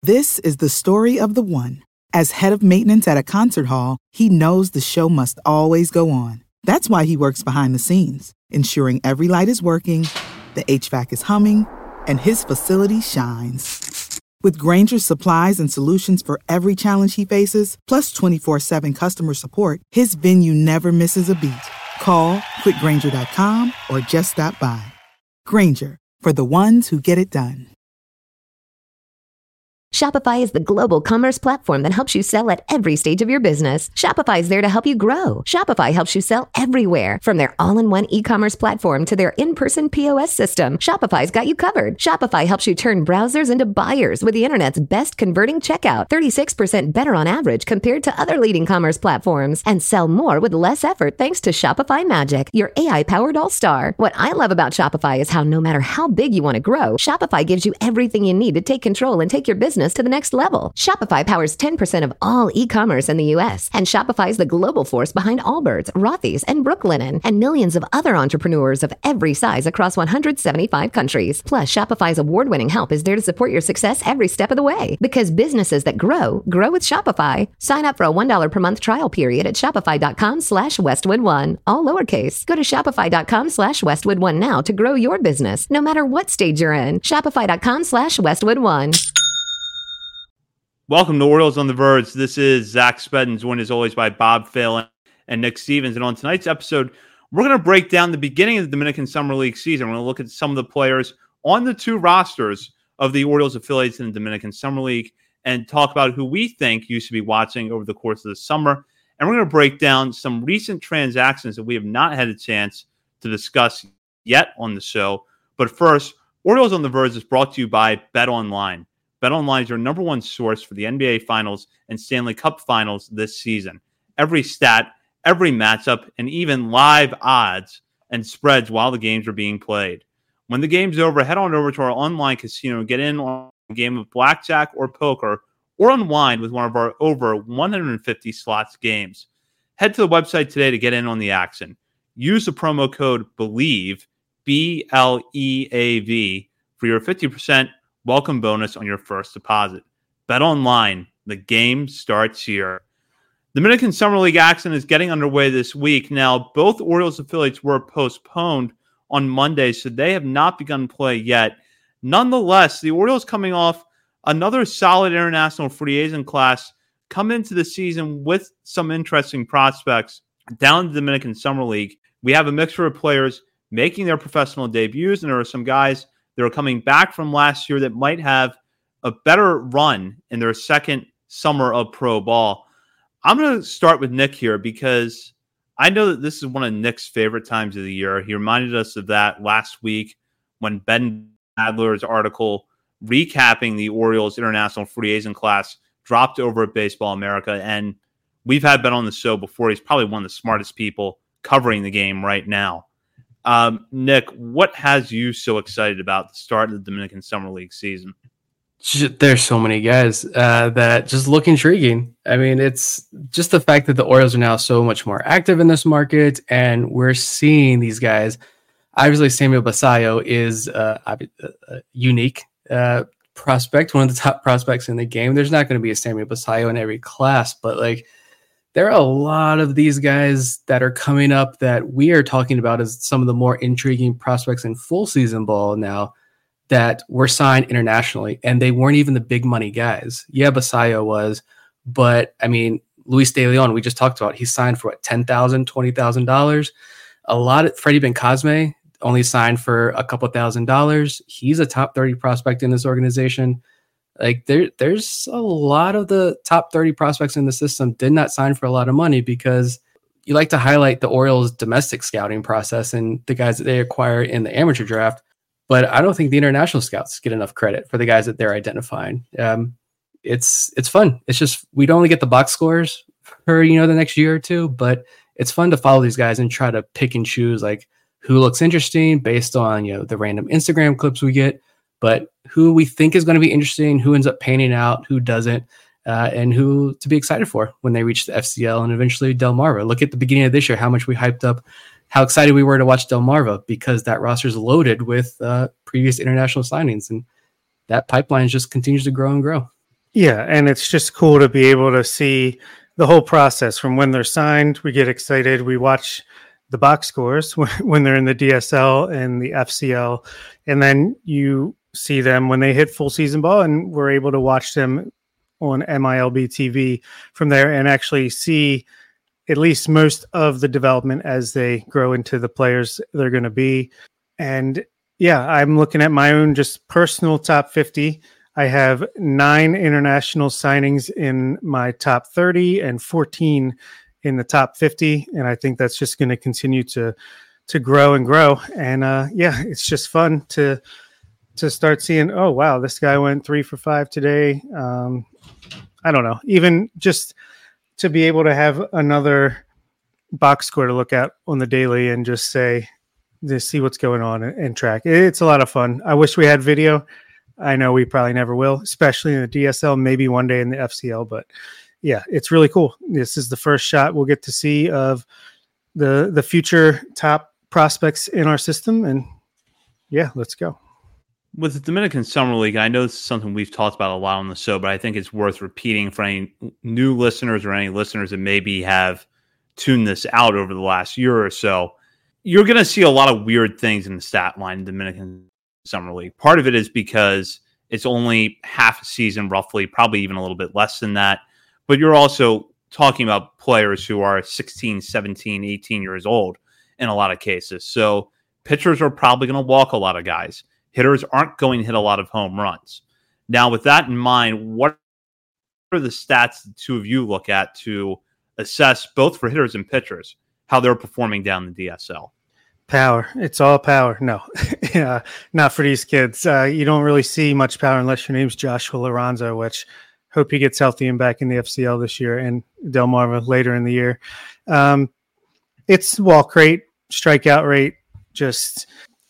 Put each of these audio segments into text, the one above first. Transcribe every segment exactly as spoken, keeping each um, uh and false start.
This is the story of the one. As head of maintenance at a concert hall, he knows the show must always go on. That's why he works behind the scenes, ensuring every light is working, the H V A C is humming, and his facility shines. With Grainger's supplies and solutions for every challenge he faces, plus twenty-four seven customer support, his venue never misses a beat. Call quick grainger dot com or just stop by. Grainger, for the ones who get it done. Shopify is the global commerce platform that helps you sell at every stage of your business. Shopify is there to help you grow. Shopify helps you sell everywhere, from their all-in-one e-commerce platform to their in-person P O S system. Shopify's got you covered. Shopify helps you turn browsers into buyers with the internet's best converting checkout, thirty-six percent better on average compared to other leading commerce platforms, and sell more with less effort thanks to Shopify Magic, your A I-powered all-star. What I love about Shopify is how no matter how big you want to grow, Shopify gives you everything you need to take control and take your business to the next level. Shopify powers ten percent of all e-commerce in the U S, and Shopify is the global force behind Allbirds, Rothy's, and Brooklinen, and millions of other entrepreneurs of every size across one hundred seventy-five countries. Plus, Shopify's award-winning help is there to support your success every step of the way. Because businesses that grow, grow with Shopify. Sign up for a one dollar per month trial period at shopify.com slash Westwood One. All lowercase. Go to shopify.com slash Westwood One now to grow your business, no matter what stage you're in. Shopify.com slash Westwood One. Welcome to Orioles on the Verge. This is Zach Spedden, joined as always by Bob Phelan and Nick Stevens. And on tonight's episode, we're going to break down the beginning of the Dominican Summer League season. We're going to look at some of the players on the two rosters of the Orioles affiliates in the Dominican Summer League and talk about who we think you should be watching over the course of the summer. And we're going to break down some recent transactions that we have not had a chance to discuss yet on the show. But first, Orioles on the Verge is brought to you by BetOnline. BetOnline is your number one source for the N B A Finals and Stanley Cup Finals this season. Every stat, every matchup, and even live odds and spreads while the games are being played. When the game's over, head on over to our online casino and get in on a game of blackjack or poker, or unwind with one of our over one hundred fifty slots games. Head to the website today to get in on the action. Use the promo code BELIEVE, B L E A V, for your fifty percent welcome bonus on your first deposit. Bet online. The game starts here. The Dominican Summer League action is getting underway this week. Now, both Orioles affiliates were postponed on Monday, so they have not begun play yet. Nonetheless, the Orioles, coming off another solid international free agent class, come into the season with some interesting prospects down the Dominican Summer League. We have a mixture of players making their professional debuts, and there are some guys that are coming back from last year that might have a better run in their second summer of pro ball. I'm going to start with Nick here because I know that this is one of Nick's favorite times of the year. He reminded us of that last week when Ben Adler's article recapping the Orioles international free agent class dropped over at Baseball America. And we've had Ben on the show before. He's probably one of the smartest people covering the game right now. Um, Nick, what has you so excited about the start of the Dominican Summer League season? There's so many guys uh, that just look intriguing. I mean, it's just the fact that the Orioles are now so much more active in this market, and we're seeing these guys. Obviously, Samuel Basallo is uh, a unique uh, prospect, one of the top prospects in the game. There's not going to be a Samuel Basallo in every class, but like, there are a lot of these guys that are coming up that we are talking about as some of the more intriguing prospects in full season ball now that were signed internationally, and they weren't even the big money guys. Yeah, Basallo was, but I mean, Luis De Leon, we just talked about, he signed for what, ten thousand dollars, twenty thousand dollars. A lot of Freddie Bencosme only signed for a couple thousand dollars. He's a top thirty prospect in this organization. Like there, there's a lot of the top thirty prospects in the system did not sign for a lot of money because you like to highlight the Orioles' domestic scouting process and the guys that they acquire in the amateur draft. But I don't think the international scouts get enough credit for the guys that they're identifying. Um, it's it's fun. It's just we don't only get the box scores for you know the next year or two, but it's fun to follow these guys and try to pick and choose like who looks interesting based on you know the random Instagram clips we get. But who we think is going to be interesting, who ends up panning out, who doesn't, uh, and who to be excited for when they reach the F C L and eventually Delmarva. Look at the beginning of this year, how much we hyped up, how excited we were to watch Delmarva because that roster is loaded with uh, previous international signings, and that pipeline just continues to grow and grow. Yeah, and it's just cool to be able to see the whole process from when they're signed. We get excited. We watch the box scores when they're in the D S L and the F C L, and then you see them when they hit full season ball, and we're able to watch them on M I L B T V from there and actually see at least most of the development as they grow into the players they're going to be. And yeah, I'm looking at my own just personal top fifty. I have nine international signings in my top thirty and fourteen in the top fifty. And I think that's just going to continue to, to grow and grow. And uh, yeah, it's just fun to, to start seeing, oh, wow, this guy went three for five today. Um, I don't know, even just to be able to have another box score to look at on the daily and just say, to see what's going on and, and track. It's a lot of fun. I wish we had video. I know we probably never will, especially in the D S L, maybe one day in the F C L, but yeah, it's really cool. This is the first shot we'll get to see of the, the future top prospects in our system. And yeah, let's go. With the Dominican Summer League, I know this is something we've talked about a lot on the show, but I think it's worth repeating for any new listeners or any listeners that maybe have tuned this out over the last year or so. You're going to see a lot of weird things in the stat line in the Dominican Summer League. Part of it is because it's only half a season, roughly, probably even a little bit less than that. But you're also talking about players who are sixteen, seventeen, eighteen years old in a lot of cases. So pitchers are probably going to walk a lot of guys. Hitters aren't going to hit a lot of home runs. Now, with that in mind, what are the stats the two of you look at to assess, both for hitters and pitchers, how they're performing down the D S L? Power. It's all power. No, yeah, not for these kids. Uh, you don't really see much power unless your name's Joshua Lorenzo, which hope he gets healthy and back in the F C L this year, and Delmarva later in the year. Um, it's walk rate, strikeout rate, just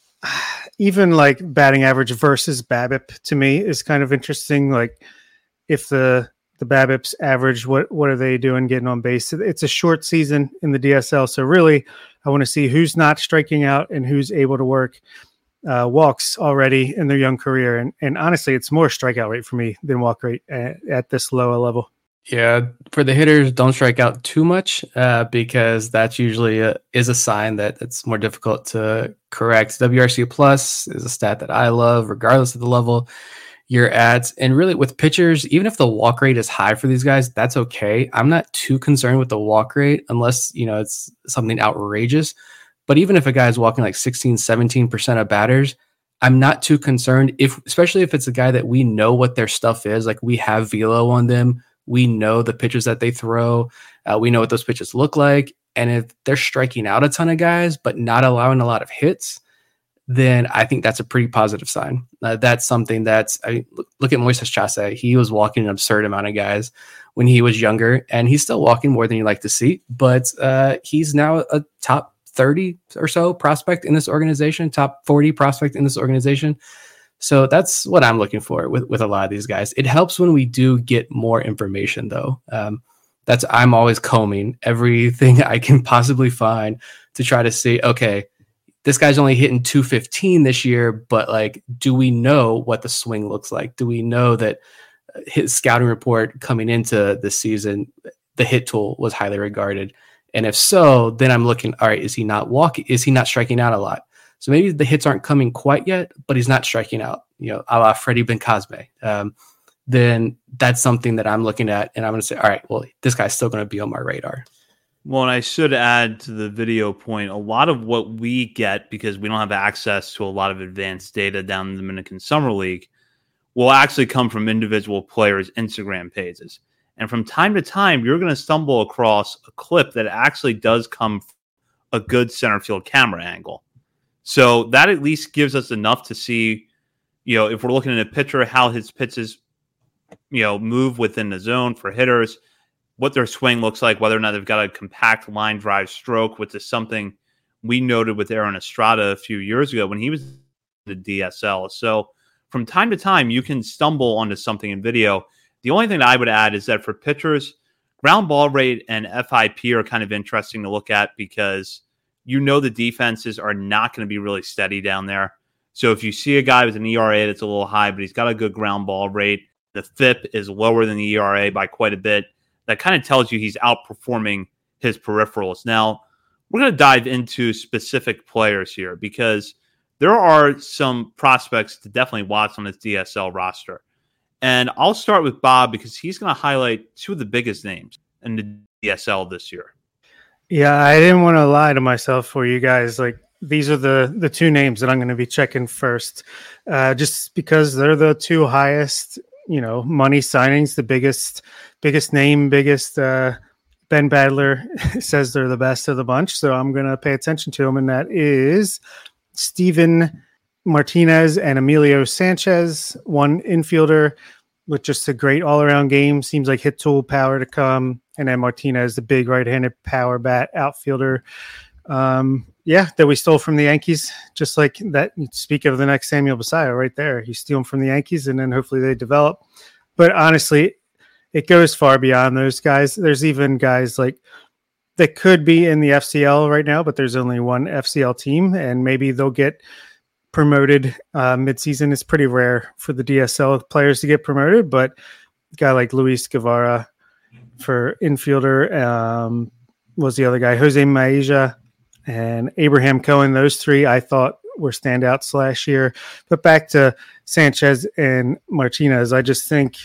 even like batting average versus BABIP to me is kind of interesting. Like if the the BABIP's average, what what are they doing getting on base? It's a short season in the D S L, so really I want to see who's not striking out and who's able to work uh, walks already in their young career. And and honestly, it's more strikeout rate for me than walk rate at, at this lower level. Yeah, for the hitters, don't strike out too much uh, because that's usually a, is a sign that it's more difficult to correct. W R C plus is a stat that I love, regardless of the level you're at. And really, with pitchers, even if the walk rate is high for these guys, that's okay. I'm not too concerned with the walk rate unless, you know, it's something outrageous. But even if a guy is walking like sixteen, seventeen percent of batters, I'm not too concerned, if especially if it's a guy that we know what their stuff is. Like we have velo on them. We know the pitches that they throw. Uh, we know what those pitches look like. And if they're striking out a ton of guys, but not allowing a lot of hits, then I think that's a pretty positive sign. Uh, that's something that's, I mean, look, look at Moises Chase. He was walking an absurd amount of guys when he was younger, and he's still walking more than you like to see, but uh, he's now a top thirty or so prospect in this organization, top forty prospect in this organization. So that's what I'm looking for with, with a lot of these guys. It helps when we do get more information, though. Um, that's I'm always combing everything I can possibly find to try to see, okay, this guy's only hitting two fifteen this year, but like, do we know what the swing looks like? Do we know that his scouting report coming into the season, the hit tool was highly regarded? And if so, then I'm looking, all right, is he not walking? Is he not striking out a lot? So maybe the hits aren't coming quite yet, but he's not striking out, you know, a la Freddie Bencosme. Um, then that's something that I'm looking at, and I'm going to say, all right, well, this guy's still going to be on my radar. Well, and I should add to the video point, a lot of what we get, because we don't have access to a lot of advanced data down in the Dominican Summer League, will actually come from individual players' Instagram pages. And from time to time, you're going to stumble across a clip that actually does come from a good center field camera angle. So that at least gives us enough to see, you know, if we're looking at a pitcher, how his pitches, you know, move within the zone for hitters, what their swing looks like, whether or not they've got a compact line drive stroke, which is something we noted with Aaron Estrada a few years ago when he was in the D S L. So from time to time, you can stumble onto something in video. The only thing that I would add is that for pitchers, ground ball rate and F I P are kind of interesting to look at because you know the defenses are not going to be really steady down there. So if you see a guy with an E R A that's a little high, but he's got a good ground ball rate, The F I P is lower than the E R A by quite a bit. That kind of tells you he's outperforming his peripherals. Now, we're going to dive into specific players here because there are some prospects to definitely watch on this D S L roster. And I'll start with Bob because he's going to highlight two of the biggest names in the D S L this year. Yeah, I didn't want to lie to myself for you guys. Like, these are the, the two names that I'm going to be checking first, uh, just because they're the two highest, you know, money signings, the biggest, biggest name, biggest, uh, Ben Badler says they're the best of the bunch. So I'm going to pay attention to them. And that is Steven Martinez and Emilio Sanchez, one infielder with just a great all-around game. Seems like hit tool power to come. And then Martinez, the big right-handed power bat outfielder. Um, yeah, that we stole from the Yankees. Just like that, speak of the next Samuel Basallo right there. You steal them from the Yankees, and then hopefully they develop. But honestly, it goes far beyond those guys. There's even guys like that could be in the F C L right now, but there's only one F C L team, and maybe they'll get promoted uh, midseason. It's pretty rare for the D S L players to get promoted, but a guy like Luis Guevara for infielder um, was the other guy, Jose Maija and Abraham Cohen. Those three I thought were standouts last year. But back to Sanchez and Martinez, I just think,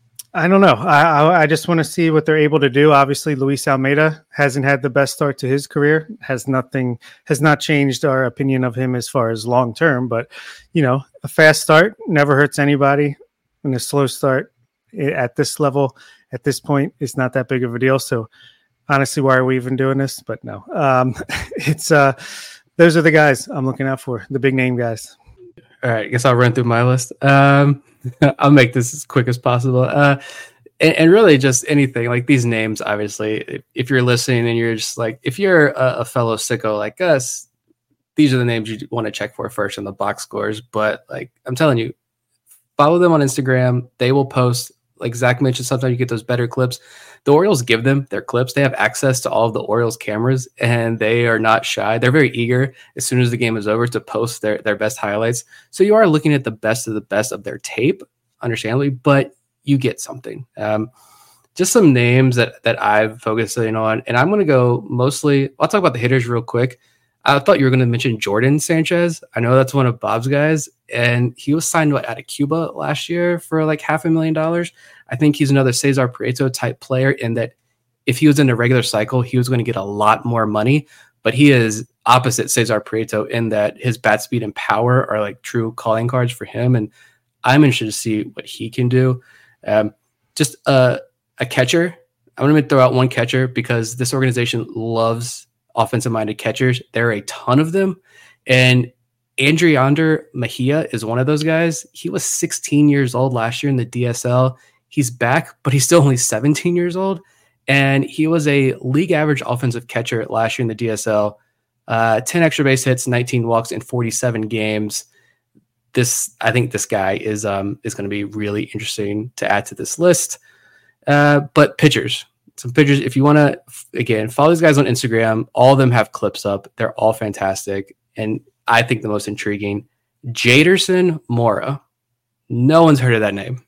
I don't know. I, I, I just want to see what they're able to do. Obviously, Luis Almeida hasn't had the best start to his career, has nothing, has not changed our opinion of him as far as long term. But, you know, a fast start never hurts anybody, and a slow start at this level, at this point, is not that big of a deal. So, honestly, why are we even doing this? But no, um, it's uh, those are the guys I'm looking out for, the big name guys. All right, I guess I'll run through my list. Um, I'll make this as quick as possible. Uh, and, and really just anything like these names, obviously, if, if you're listening and you're just like, if you're a, a fellow sicko like us, these are the names you want to check for first in the box scores. But like, I'm telling you, follow them on Instagram. They will post, like Zach mentioned, sometimes you get those better clips. The Orioles give them their clips. They have access to all of the Orioles cameras, and they are not shy. They're very eager as soon as the game is over to post their, their best highlights. So you are looking at the best of the best of their tape, understandably, but you get something. Um, just some names that, that I've focused in on, and I'm going to go mostly, I'll talk about the hitters real quick. I thought you were going to mention Jordan Sanchez. I know that's one of Bob's guys, and he was signed what, out of Cuba last year for like half a million dollars. I think he's another Cesar Prieto type player in that if he was in a regular cycle, he was going to get a lot more money, but he is opposite Cesar Prieto in that his bat speed and power are like true calling cards for him. And I'm interested to see what he can do. Um, just a, a catcher. I'm going to throw out one catcher because this organization loves offensive-minded catchers. There are a ton of them. And Andriander Mejia is one of those guys. He was sixteen years old last year in the D S L. He's back, but he's still only seventeen years old. And he was a league average offensive catcher last year in the D S L. Uh, ten extra base hits, nineteen walks in forty-seven games. This, I think this guy is um, is going to be really interesting to add to this list. Uh, but pitchers. Some pictures. If you want to, again, follow these guys on Instagram. All of them have clips up. They're all fantastic. And I think the most intriguing, Jaderson Mora. No one's heard of that name.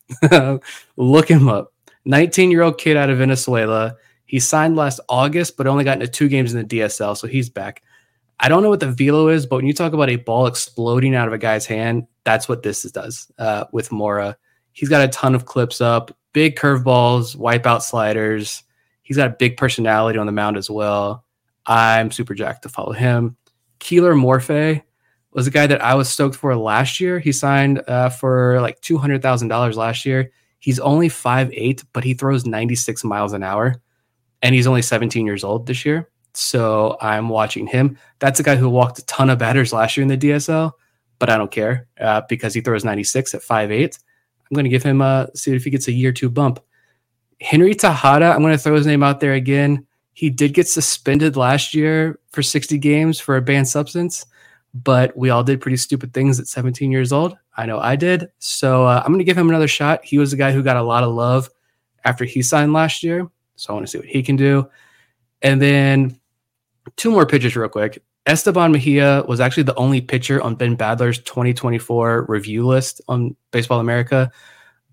Look him up. nineteen-year-old kid out of Venezuela. He signed last August, but only got into two games in the D S L, so he's back. I don't know what the velo is, but when you talk about a ball exploding out of a guy's hand, that's what this does uh, with Mora. He's got a ton of clips up, big curveballs, wipeout sliders. He's got a big personality on the mound as well. I'm super jacked to follow him. Keeler Morphe was a guy that I was stoked for last year. He signed uh, for like two hundred thousand dollars last year. He's only five eight, but he throws ninety-six miles an hour, and he's only seventeen years old this year. So I'm watching him. That's a guy who walked a ton of batters last year in the D S L, but I don't care uh, because he throws ninety-six at five eight. I'm going to give him a, see if he gets a year two bump. Henry Tejada, I'm going to throw his name out there again. He did get suspended last year for sixty games for a banned substance, but we all did pretty stupid things at seventeen years old. I know I did. So uh, I'm going to give him another shot. He was a guy who got a lot of love after he signed last year. So I want to see what he can do. And then two more pitchers real quick. Esteban Mejia was actually the only pitcher on Ben Badler's twenty twenty-four review list on Baseball America,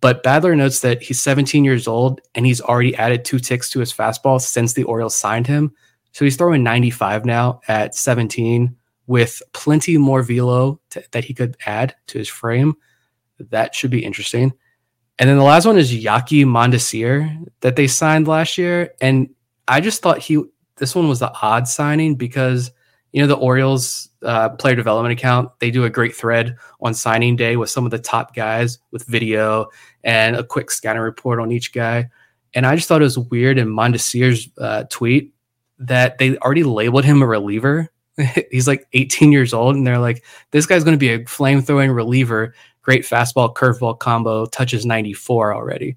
But Badler notes that he's seventeen years old and he's already added two ticks to his fastball since the Orioles signed him. So he's throwing ninety-five now at seventeen with plenty more velo to, that he could add to his frame. That should be interesting. And then the last one is Yaki Mondesir that they signed last year. And I just thought he this one was the odd signing because, you know, the Orioles uh, player development account, they do a great thread on signing day with some of the top guys with video and a quick scanner report on each guy. And I just thought it was weird in Mondesir's uh, tweet that they already labeled him a reliever. He's like eighteen years old, and they're like, this guy's going to be a flame-throwing reliever, great fastball, curveball combo, touches ninety-four already.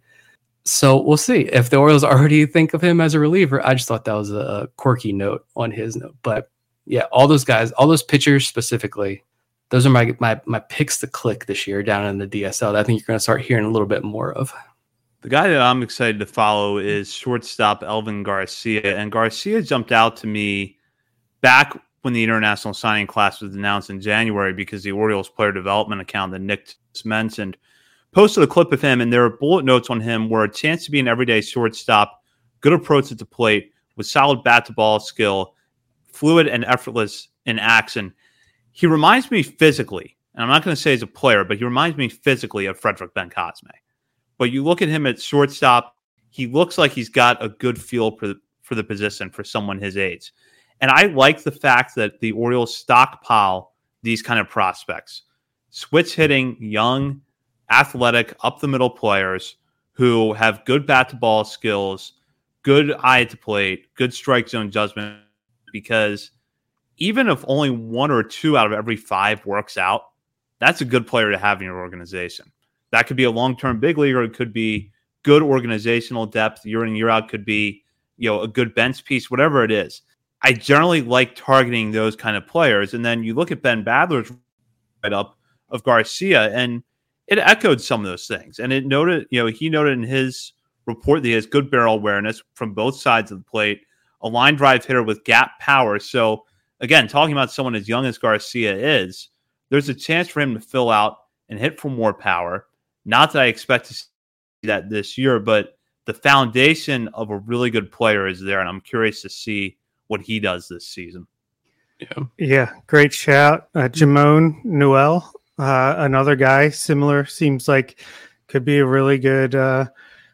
So we'll see if the Orioles already think of him as a reliever. I just thought that was a quirky note on his note. But yeah, all those guys, all those pitchers specifically, those are my my my picks to click this year down in the D S L that I think you're going to start hearing a little bit more of. The guy that I'm excited to follow is shortstop Elvin Garcia. And Garcia jumped out to me back when the international signing class was announced in January because the Orioles player development account that Nick just mentioned posted a clip of him, and there are bullet notes on him where a chance to be an everyday shortstop, good approach at the plate with solid bat-to-ball skill, fluid and effortless in action. He reminds me physically, and I'm not going to say he's a player, but he reminds me physically of Frederick Bencosme. But you look at him at shortstop, he looks like he's got a good feel for the, for the position for someone his age. And I like the fact that the Orioles stockpile these kind of prospects. Switch hitting, young, athletic, up-the-middle players who have good bat-to-ball skills, good eye at the plate, good strike zone judgment, because even if only one or two out of every five works out, that's a good player to have in your organization. That could be a long-term big leaguer. It could be good organizational depth. Year in, year out could be, you know, a good bench piece, whatever it is. I generally like targeting those kind of players. And then you look at Ben Badler's write-up of Garcia, and it echoed some of those things. And it noted, you know, he noted in his report that he has good barrel awareness from both sides of the plate, a line drive hitter with gap power. So, again, talking about someone as young as Garcia is, there's a chance for him to fill out and hit for more power. Not that I expect to see that this year, but the foundation of a really good player is there, and I'm curious to see what he does this season. Yeah, yeah, great shout. Uh, Jamon Noel, uh, another guy similar, seems like could be a really good uh,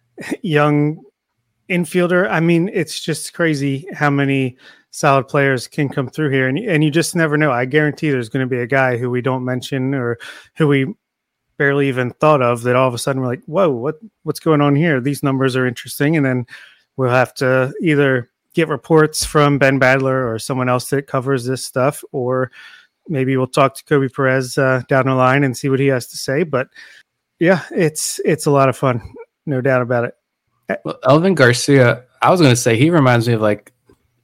young infielder. I mean, it's just crazy how many solid players can come through here, and and you just never know. I guarantee there's going to be a guy who we don't mention or who we barely even thought of that all of a sudden we're like, whoa, what what's going on here? These numbers are interesting, and then we'll have to either get reports from Ben Badler or someone else that covers this stuff, or maybe we'll talk to Kobe Perez uh, down the line and see what he has to say. But yeah, it's it's a lot of fun, no doubt about it. Well, Elvin Garcia, I was going to say he reminds me of, like,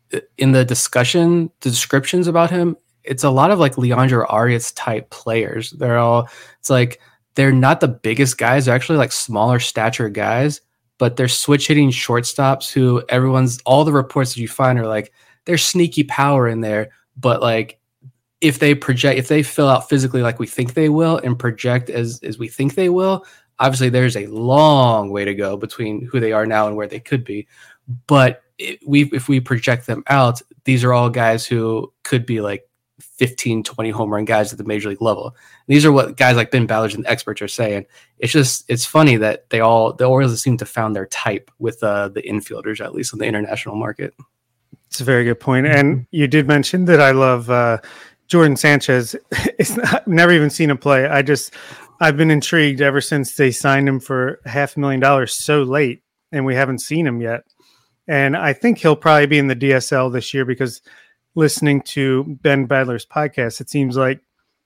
in the discussion, the descriptions about him, it's a lot of like Leandro Arias type players. They're all, it's like they're not the biggest guys. They're actually like smaller stature guys, but they're switch hitting shortstops who everyone's, all the reports that you find are like, there's sneaky power in there. But like, if they project, if they fill out physically like we think they will and project as, as we think they will, obviously there's a long way to go between who they are now and where they could be. But it, we, if we project them out, these are all guys who could be like fifteen, twenty home run guys at the major league level. These are what guys like Ben Ballard and the experts are saying. It's just, it's funny that they all, the Orioles seem to found their type with uh, the infielders, at least on the international market. It's a very good point. And you did mention that I love uh, Jordan Sanchez. It's not, I've never even seen him play. I just, I've been intrigued ever since they signed him for half a million dollars so late, and we haven't seen him yet. And I think he'll probably be in the D S L this year because listening to Ben Badler's podcast, it seems like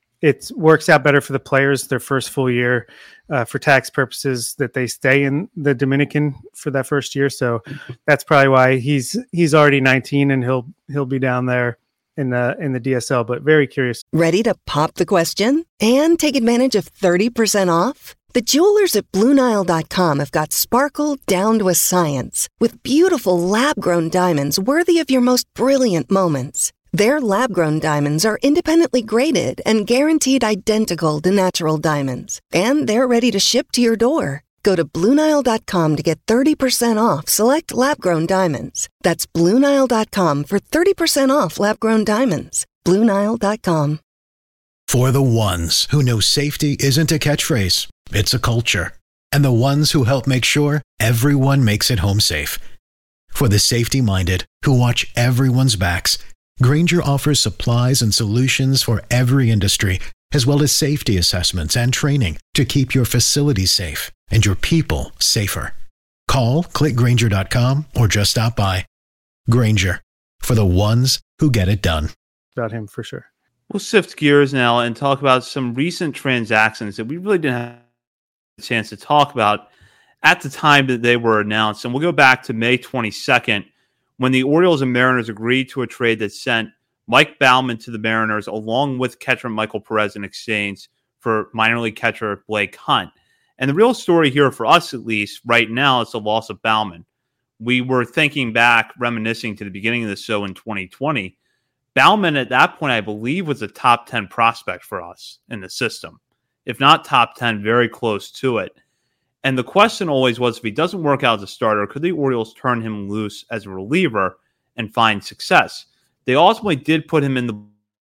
it works out better for the players their first full year uh, for tax purposes that they stay in the Dominican for that first year. So that's probably why he's he's already nineteen and he'll he'll be down there in the in the D S L. But very curious. Ready to pop the question and take advantage of thirty percent off? The jewelers at Blue Nile dot com have got sparkle down to a science with beautiful lab-grown diamonds worthy of your most brilliant moments. Their lab-grown diamonds are independently graded and guaranteed identical to natural diamonds, and they're ready to ship to your door. Go to Blue Nile dot com to get thirty percent off select lab-grown diamonds. That's Blue Nile dot com for thirty percent off lab-grown diamonds. Blue Nile dot com. For the ones who know safety isn't a catchphrase, it's a culture. And the ones who help make sure everyone makes it home safe. For the safety-minded who watch everyone's backs, Grainger offers supplies and solutions for every industry, as well as safety assessments and training to keep your facilities safe and your people safer. Call, click Grainger dot com, or just stop by. Grainger, for the ones who get it done. About him for sure. We'll shift gears now and talk about some recent transactions that we really didn't have a chance to talk about at the time that they were announced. And we'll go back to May twenty-second, when the Orioles and Mariners agreed to a trade that sent Mike Baumann to the Mariners along with catcher Michael Perez in exchange for minor league catcher Blake Hunt. And the real story here, for us at least, right now, is the loss of Baumann. We were thinking back, reminiscing to the beginning of the show in twenty twenty. Baumann at that point, I believe, was a top ten prospect for us in the system. If not top ten, very close to it. And the question always was, if he doesn't work out as a starter, could the Orioles turn him loose as a reliever and find success? They ultimately did put him in the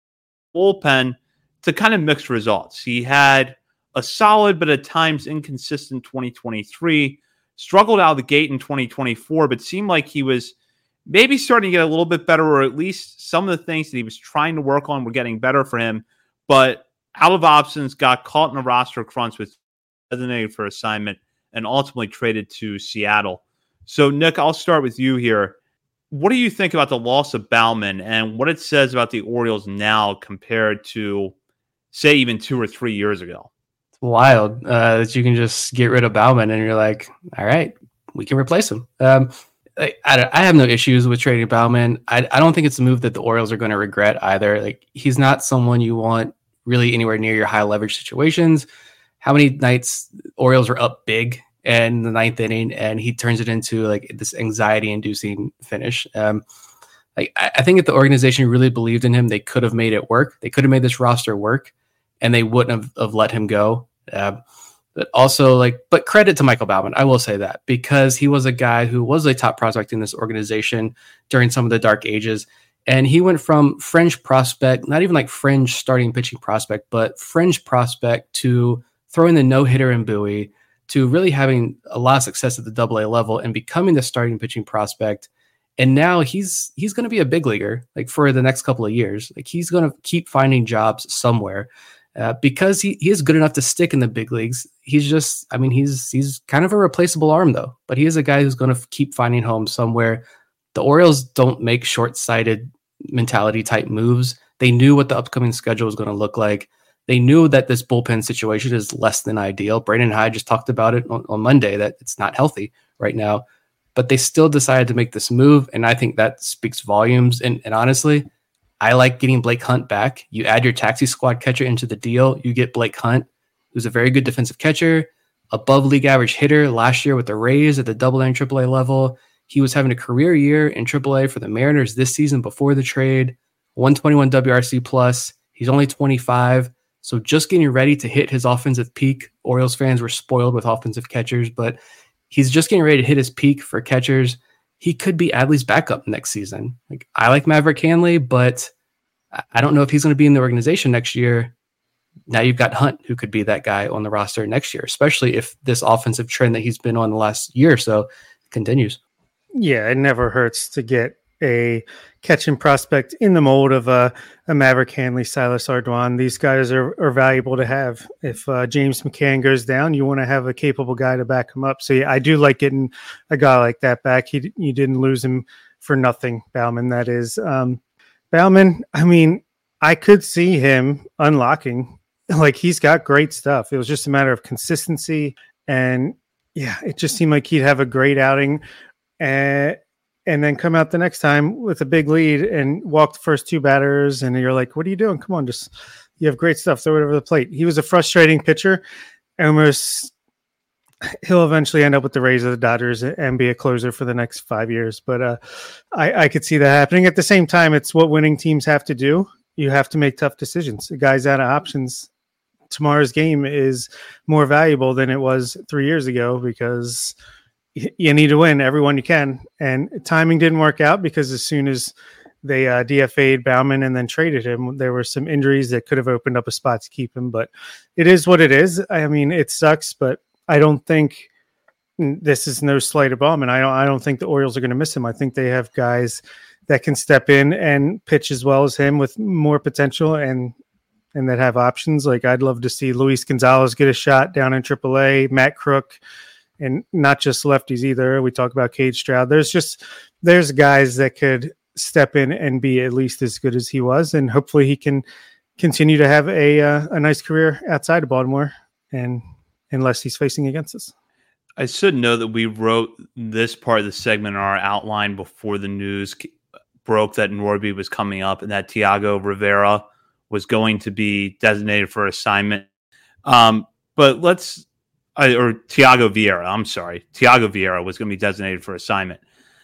bullpen to kind of mixed results. He had a solid but at times inconsistent twenty twenty-three, struggled out of the gate in twenty twenty-four, but seemed like he was maybe starting to get a little bit better, or at least some of the things that he was trying to work on were getting better for him. But out of options, got caught in a roster crunch, with designated for assignment, and ultimately traded to Seattle. So, Nick, I'll start with you here. What do you think about the loss of Baumann and what it says about the Orioles now compared to, say, even two or three years ago? It's wild uh, that you can just get rid of Baumann and you're like, all right, we can replace him. Um, I, I, I have no issues with trading Baumann. I, I don't think it's a move that the Orioles are going to regret either. Like, he's not someone you want really anywhere near your high leverage situations. How many nights Orioles are up big in the ninth inning and he turns it into like this anxiety inducing finish? Um, like I, I think if the organization really believed in him, they could have made it work. They could have made this roster work and they wouldn't have, have let him go. Uh, but also like, but credit to Michael Baumann. I will say that, because he was a guy who was a top prospect in this organization during some of the dark ages. And he went from fringe prospect, not even like fringe starting pitching prospect, but fringe prospect to throwing the no-hitter in Bowie, to really having a lot of success at the double A level and becoming the starting pitching prospect. And now he's he's going to be a big leaguer like for the next couple of years. Like, he's going to keep finding jobs somewhere uh, because he, he is good enough to stick in the big leagues. He's just, I mean, he's he's kind of a replaceable arm though, but he is a guy who's going to keep finding homes somewhere. The Orioles don't make short-sighted mentality type moves. They knew what the upcoming schedule was going to look like. They knew that this bullpen situation is less than ideal. Brandon Hyde just talked about it on, on Monday, that it's not healthy right now, but they still decided to make this move. And I think that speaks volumes. And, and honestly, I like getting Blake Hunt back. You add your taxi squad catcher into the deal. You get Blake Hunt, who's a very good defensive catcher, above league average hitter last year with the Rays at the double A and triple A level. He was having a career year in triple A for the Mariners this season before the trade, one twenty-one W R C plus. He's only twenty-five. So just getting ready to hit his offensive peak. Orioles fans were spoiled with offensive catchers, but he's just getting ready to hit his peak for catchers. He could be Adley's backup next season. Like, I like Maverick Hanley, but I don't know if he's going to be in the organization next year. Now you've got Hunt, who could be that guy on the roster next year, especially if this offensive trend that he's been on the last year or so continues. Yeah, it never hurts to get a catching prospect in the mold of a, a Maverick Hanley, Silas Ardoin. These guys are, are valuable to have. If uh, James McCann goes down, you want to have a capable guy to back him up. So yeah, I do like getting a guy like that back. He, you didn't lose him for nothing, Baumann, that is. Um, Baumann, I mean, I could see him unlocking. Like, he's got great stuff. It was just a matter of consistency. And yeah, it just seemed like he'd have a great outing. And and then come out the next time with a big lead and walk the first two batters. And you're like, what are you doing? Come on, just, you have great stuff. Throw it over the plate. He was a frustrating pitcher. And was, he'll eventually end up with the Rays or the Dodgers and be a closer for the next five years. But uh, I, I could see that happening. At the same time, it's what winning teams have to do. You have to make tough decisions. The guy's out of options tomorrow's game is more valuable than it was three years ago because you need to win every one you can. And timing didn't work out because as soon as they uh, D F A'd Bauman and then traded him, there were some injuries that could have opened up a spot to keep him. But it is what it is. I mean, it sucks, but I don't think this is no slight of Bauman. I don't, I don't think the Orioles are going to miss him. I think they have guys that can step in and pitch as well as him with more potential and and that have options. Like I'd love to see Luis Gonzalez get a shot down in triple A, Matt Crook, and not just lefties either. We talk about Cade Stroud. There's just, there's guys that could step in and be at least as good as he was. And hopefully he can continue to have a, uh, a nice career outside of Baltimore and unless he's facing against us. I should know that we wrote this part of the segment in our outline before the news broke that Norby was coming up and that Thiago Rivera was going to be designated for assignment. Um, but let's, Uh, or Thiago Vieira, I'm sorry. Thiago Vieira was going to be designated for assignment.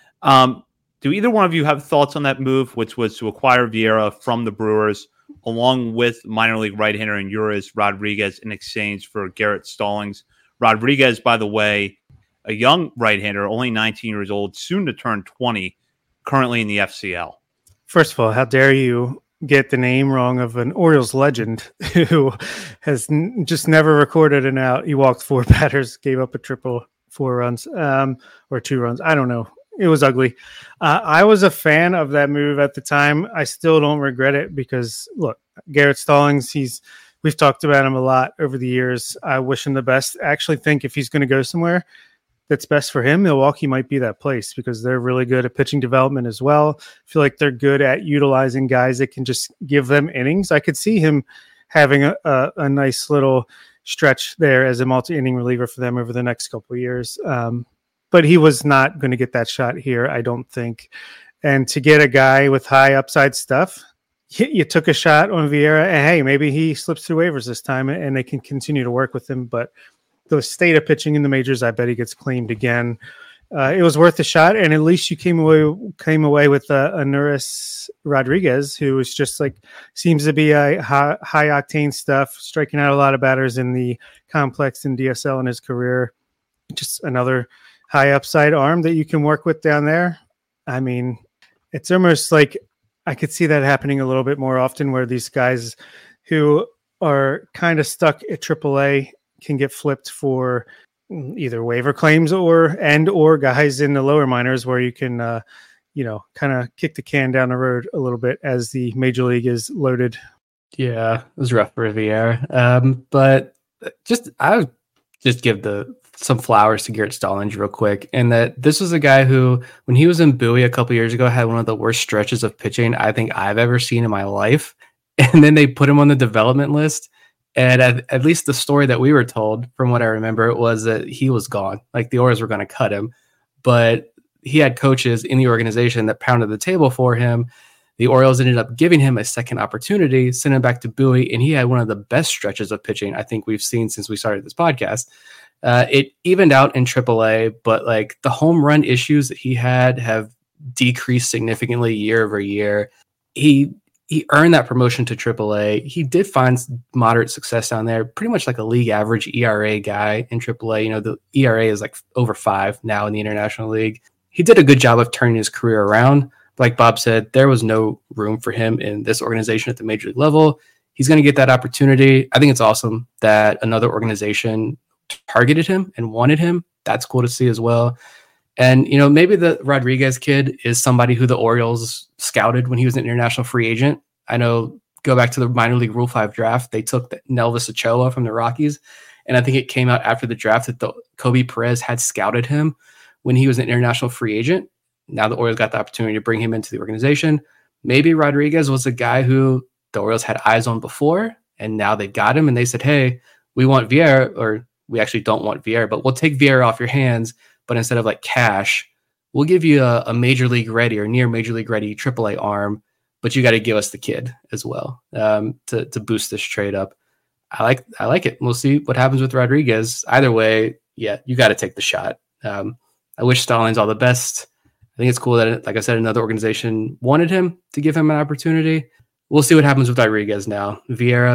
Um, do either one of you have thoughts on that move, which was to acquire Vieira from the Brewers, along with minor league right-hander Yuris Rodriguez in exchange for Garrett Stallings? Rodriguez, by the way, a young right-hander, only nineteen years old, soon to turn twenty, currently in the F C L. First of all, how dare you get the name wrong of an Orioles legend who has n- just never recorded an out. He walked four batters, gave up a triple, four runs, um, or two runs. I don't know. It was ugly. Uh, I was a fan of that move at the time. I still don't regret it because, look, Garrett Stallings, he's we've talked about him a lot over the years. I wish him the best. I actually think if he's going to go somewhere that's best for him, Milwaukee might be that place because they're really good at pitching development as well. I feel like they're good at utilizing guys that can just give them innings. I could see him having a, a, a nice little stretch there as a multi-inning reliever for them over the next couple of years. Um, but he was not going to get that shot here, I don't think. And to get a guy with high upside stuff, you, you took a shot on Vieira, and hey, maybe he slips through waivers this time and they can continue to work with him. But the state of pitching in the majors, I bet he gets claimed again. Uh, it was worth a shot, and at least you came away came away with uh, a Yuris Rodriguez, who is just like seems to be a high, high octane stuff, striking out a lot of batters in the complex in D S L in his career. Just another high upside arm that you can work with down there. I mean, it's almost like I could see that happening a little bit more often, where these guys who are kind of stuck at triple A can get flipped for either waiver claims or and or guys in the lower minors where you can uh you know kind of kick the can down the road a little bit as the major league is loaded. Yeah, it was rough for Riviera. Um but just I would just give the some flowers to Garrett Stallings real quick, and that this was a guy who, when he was in Bowie a couple years ago, had one of the worst stretches of pitching I think I've ever seen in my life, and then they put him on the development list. And at, at least the story that we were told, from what I remember, was that he was gone. Like the Orioles were going to cut him, but he had coaches in the organization that pounded the table for him. The Orioles ended up giving him a second opportunity, sent him back to Bowie, and he had one of the best stretches of pitching I think we've seen since we started this podcast. Uh, it evened out in triple A, but like the home run issues that he had have decreased significantly year over year. He He earned that promotion to triple A. He did find moderate success down there, pretty much like a league average E R A guy in triple A. You know, the E R A is like over five now in the International League. He did a good job of turning his career around. Like Bob said, there was no room for him in this organization at the major league level. He's going to get that opportunity. I think it's awesome that another organization targeted him and wanted him. That's cool to see as well. And, you know, maybe the Rodriguez kid is somebody who the Orioles scouted when he was an international free agent. I know, go back to the minor league Rule five draft, they took the Nelvis Ochoa from the Rockies. And I think it came out after the draft that the Kobe Perez had scouted him when he was an international free agent. Now the Orioles got the opportunity to bring him into the organization. Maybe Rodriguez was a guy who the Orioles had eyes on before, and now they got him and they said, hey, we want Vieira, or we actually don't want Vieira, but we'll take Vieira off your hands. But instead of like cash, we'll give you a, a major league ready or near major league ready triple A arm, but you got to give us the kid as well um, to to boost this trade up. I like I like it. We'll see what happens with Rodriguez. Either way, yeah, you got to take the shot. Um, I wish Stallings all the best. I think it's cool that, like I said, another organization wanted him to give him an opportunity. We'll see what happens with Rodriguez now. Vieira,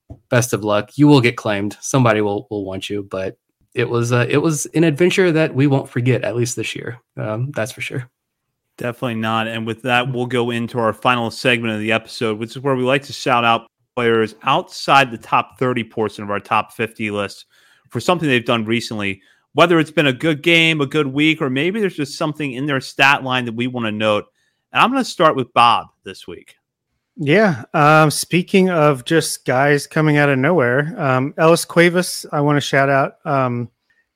best of luck. You will get claimed. Somebody will will want you, but it was uh, it was an adventure that we won't forget, at least this year. Um, that's for sure. Definitely not. And with that, we'll go into our final segment of the episode, which is where we like to shout out players outside the top thirty portion of our top fifty list for something they've done recently, whether it's been a good game, a good week, or maybe there's just something in their stat line that we want to note. And I'm going to start with Bob this week. Yeah. Um, speaking of just guys coming out of nowhere, um, Ellis Cuevas, I want to shout out. Um,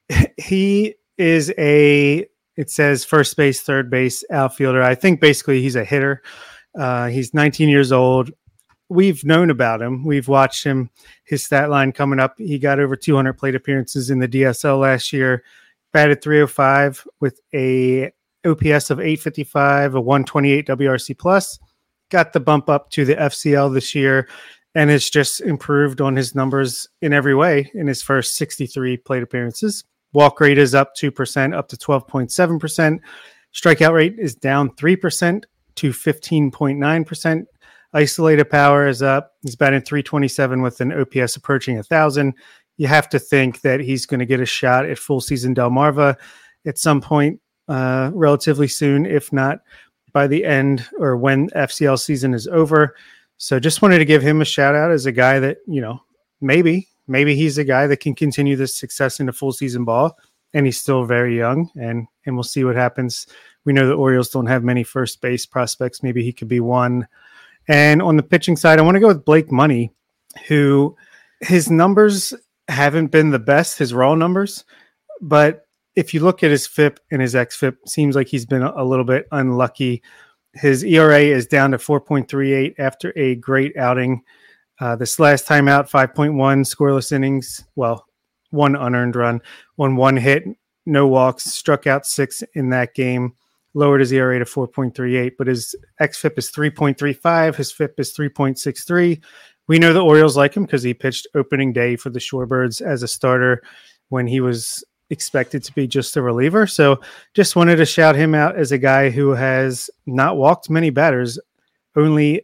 he is a, it says first base, third base, outfielder. I think basically he's a hitter. Uh, he's nineteen years old. We've known about him. We've watched him, his stat line coming up. He got over two hundred plate appearances in the D S L last year, batted three oh five with a O P S of eight fifty-five, a one twenty-eight W R C plus. Got the bump up to the F C L this year, and it's just improved on his numbers in every way in his first sixty-three plate appearances. Walk rate is up two percent, up to twelve point seven percent. Strikeout rate is down three percent to fifteen point nine percent. Isolated power is up. He's batting three twenty-seven with an O P S approaching one thousand. You have to think that he's going to get a shot at full season Delmarva at some point uh, relatively soon, if not by the end or when F C L season is over. So just wanted to give him a shout out as a guy that, you know, maybe, maybe he's a guy that can continue this success into full season ball, and he's still very young, and, and we'll see what happens. We know the Orioles don't have many first base prospects. Maybe he could be one. And on the pitching side, I want to go with Blake Money, who his numbers haven't been the best, his raw numbers, but if you look at his F I P and his X F I P, seems like he's been a little bit unlucky. His E R A is down to four point three eight after a great outing. Uh, this last time out, five point one scoreless innings. Well, one unearned run, one one hit, no walks, struck out six in that game, lowered his E R A to four point three eight, but his X F I P is three point three five. His F I P is three point six three. We know the Orioles like him because he pitched opening day for the Shorebirds as a starter when he was expected to be just a reliever. So just wanted to shout him out as a guy who has not walked many batters, only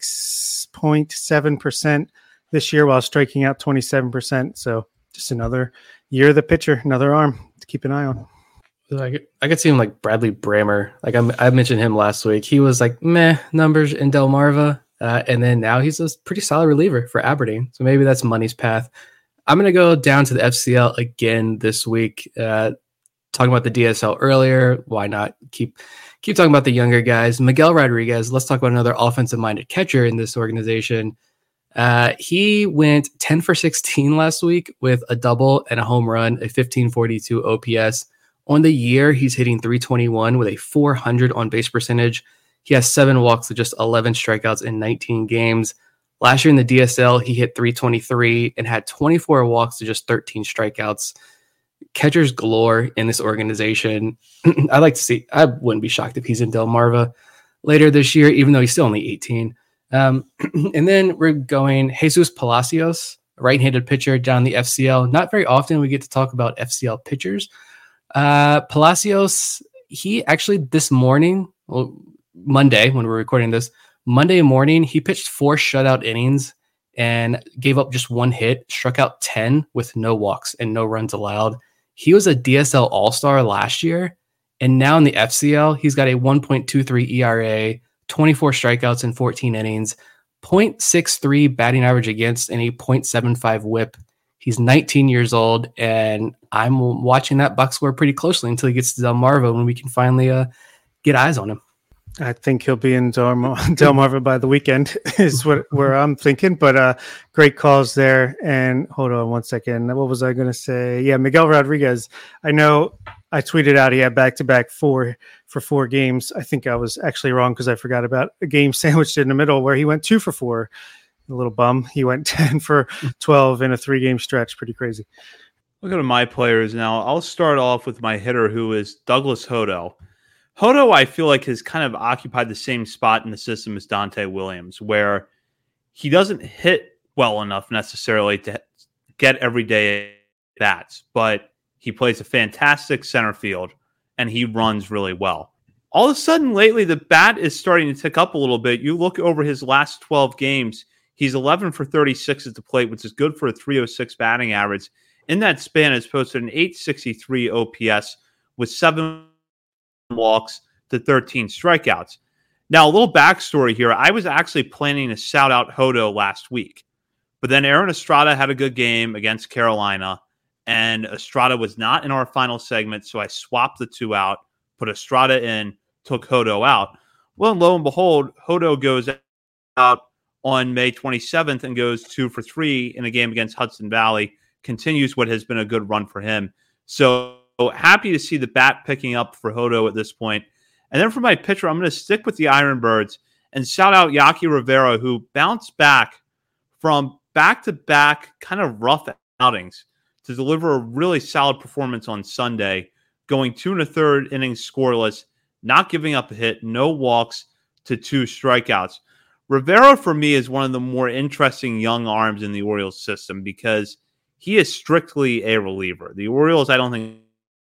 six point seven percent this year while striking out twenty-seven percent. So just another year of the pitcher, another arm to keep an eye on. I could, I could see him like Bradley Brammer. Like I, I mentioned him last week. He was like meh numbers in Delmarva. Uh, and then now he's a pretty solid reliever for Aberdeen. So maybe that's Money's path. I'm going to go down to the F C L again this week. Uh, talking about the D S L earlier. Why not keep keep talking about the younger guys? Miguel Rodriguez. Let's talk about another offensive-minded catcher in this organization. Uh, he went ten for sixteen last week with a double and a home run, a fifteen forty-two O P S. On the year, he's hitting three twenty-one with a four hundred on-base percentage. He has seven walks to just eleven strikeouts in nineteen games. Last year in the D S L, he hit three twenty-three and had twenty-four walks to just thirteen strikeouts. Catchers galore in this organization. I'd like to see, I wouldn't be shocked if he's in Delmarva later this year, even though he's still only eighteen. Um, and then we're going Jesus Palacios, right-handed pitcher down the F C L. Not very often we get to talk about F C L pitchers. Uh, Palacios, he actually this morning, well, Monday, when we're recording this, Monday morning, he pitched four shutout innings and gave up just one hit, struck out ten with no walks and no runs allowed. He was a D S L All-Star last year, and now in the F C L, he's got a one point two three E R A, twenty-four strikeouts in fourteen innings, point six three batting average against, and a point seven five whip. He's nineteen years old, and I'm watching that box score pretty closely until he gets to Delmarva when we can finally uh, get eyes on him. I think he'll be in Delmar- Delmarva by the weekend is what where I'm thinking, but uh, great calls there. And hold on one second. What was I going to say? Yeah, Miguel Rodriguez. I know I tweeted out he had back-to-back four for four games. I think I was actually wrong because I forgot about a game sandwiched in the middle where he went two for four. A little bum. He went ten for twelve in a three-game stretch. Pretty crazy. Look at my players now. I'll start off with my hitter, who is Douglas Hodo. Hodo, I feel like, has kind of occupied the same spot in the system as Dante Williams, where he doesn't hit well enough necessarily to get everyday bats, but he plays a fantastic center field, and he runs really well. All of a sudden, lately, the bat is starting to tick up a little bit. You look over his last twelve games, He's eleven for thirty-six at the plate, which is good for a three oh six batting average. In that span, has posted an eight sixty-three O P S with seven walks to thirteen strikeouts. Now, a little backstory here. I was actually planning to shout out Hodo last week, but then Aaron Estrada had a good game against Carolina, and Estrada was not in our final segment, so I swapped the two out, put Estrada in, took Hodo out. Well, lo and behold, Hodo goes out on May twenty-seventh and goes two for three in a game against Hudson Valley, continues what has been a good run for him. So happy to see the bat picking up for Hodo at this point. And then for my pitcher, I'm going to stick with the Ironbirds and shout out Yaki Rivera, who bounced back from back-to-back kind of rough outings to deliver a really solid performance on Sunday, going two and a third innings scoreless, not giving up a hit, no walks to two strikeouts. Rivera, for me, is one of the more interesting young arms in the Orioles system because he is strictly a reliever. The Orioles, I don't think,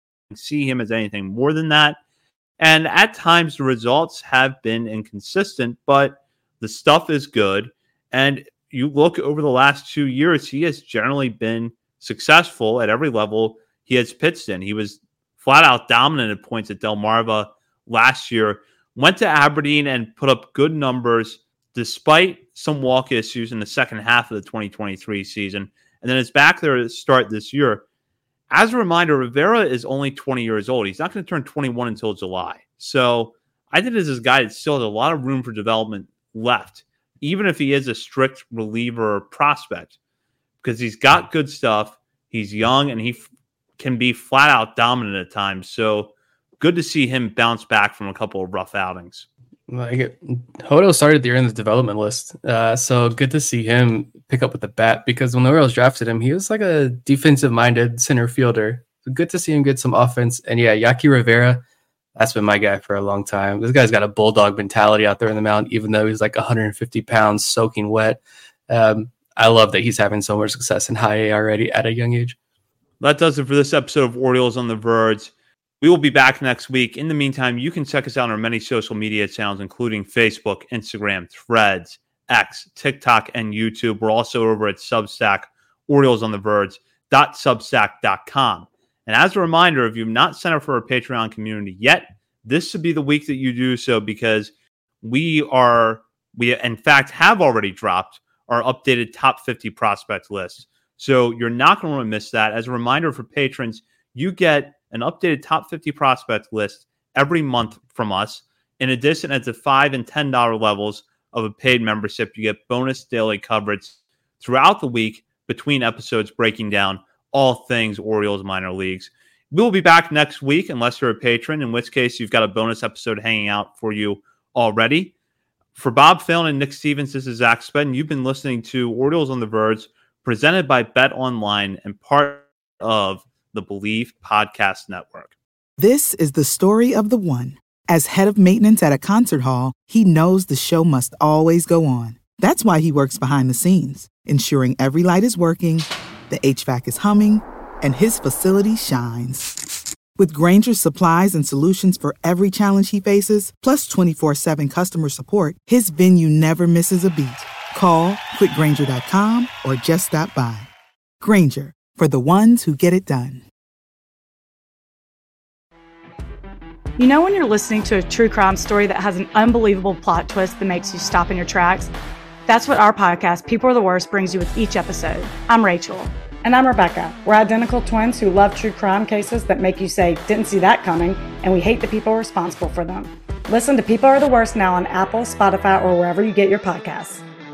see him as anything more than that. And at times, the results have been inconsistent, but the stuff is good. And you look over the last two years, he has generally been successful at every level he has pitched in. He was flat out dominant at points at Delmarva last year, went to Aberdeen and put up good numbers despite some walk issues in the second half of the twenty twenty-three season, and then is back there to start this year. As a reminder, Rivera is only twenty years old. He's not going to turn twenty-one until July. So I think this is a guy that still has a lot of room for development left, even if he is a strict reliever prospect, because he's got good stuff. He's young, and he f- can be flat out dominant at times. So good to see him bounce back from a couple of rough outings. Like Hodo started the year in the development list, uh, so good to see him pick up with the bat because when the Orioles drafted him, he was like a defensive-minded center fielder. So good to see him get some offense. And yeah, Yaki Rivera, that's been my guy for a long time. This guy's got a bulldog mentality out there in the mound, even though he's like one hundred fifty pounds soaking wet. Um, I love that he's having so much success in high A already at a young age. That does it for this episode of Orioles on the Verge. We will be back next week. In the meantime, you can check us out on our many social media channels, including Facebook, Instagram, Threads, X, TikTok, and YouTube. We're also over at Substack, Orioles on the Verge dot substack dot com. And as a reminder, if you've not signed up for our Patreon community yet, this should be the week that you do so because we are, we in fact have already dropped our updated top fifty prospect list. So you're not going to want to miss that. As a reminder for patrons, you get an updated top fifty prospect list every month from us. In addition, at the five dollars and ten dollars levels of a paid membership, you get bonus daily coverage throughout the week between episodes breaking down all things Orioles minor leagues. We'll be back next week unless you're a patron, in which case you've got a bonus episode hanging out for you already. For Bob Phelan and Nick Stevens, this is Zach Spedden. You've been listening to Orioles on the Verge, presented by Bet Online and part of the Believe Podcast Network. This is the story of the one. As head of maintenance at a concert hall, he knows the show must always go on. That's why he works behind the scenes, ensuring every light is working, the H V A C is humming, and his facility shines. With Grainger's supplies and solutions for every challenge he faces, plus twenty-four seven customer support, his venue never misses a beat. Call quick grainger dot com or just stop by. Grainger, for the ones who get it done. You know when you're listening to a true crime story that has an unbelievable plot twist that makes you stop in your tracks? That's what our podcast, People Are the Worst, brings you with each episode. I'm Rachel. And I'm Rebecca. We're identical twins who love true crime cases that make you say, didn't see that coming, and we hate the people responsible for them. Listen to People Are the Worst now on Apple, Spotify, or wherever you get your podcasts.